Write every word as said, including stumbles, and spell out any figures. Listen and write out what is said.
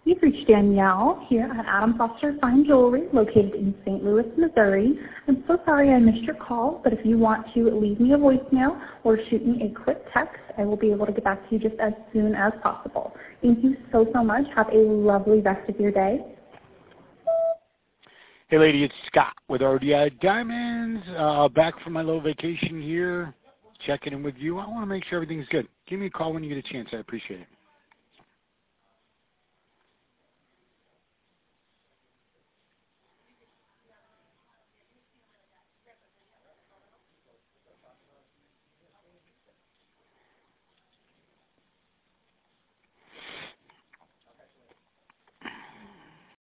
You've reached Danielle here at Adam Foster Fine Jewelry, located in Saint Louis, Missouri. I'm so sorry I missed your call, but if you want to leave me a voicemail or shoot me a quick text, I will be able to get back to you just as soon as possible. Thank you so, so much. Have a lovely rest of your day. Hey, lady, it's Scott with R D I Diamonds. Uh, back from my little vacation here, checking in with you. I want to make sure everything's good. Give me a call when you get a chance. I appreciate it.